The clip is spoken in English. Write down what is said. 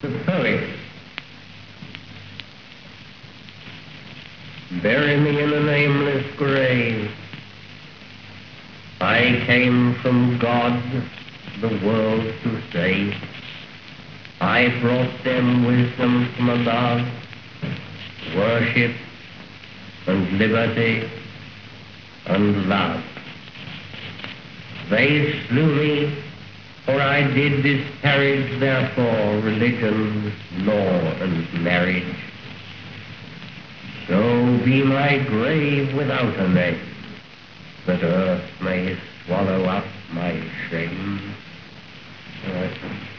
The poet. Bury me in a nameless grave. I came from God, the world to save. I brought them wisdom from above, worship and liberty and love. They slew me, for I did disparage therefore religion, law, and marriage. So be my grave without a name, that earth may swallow up my shame.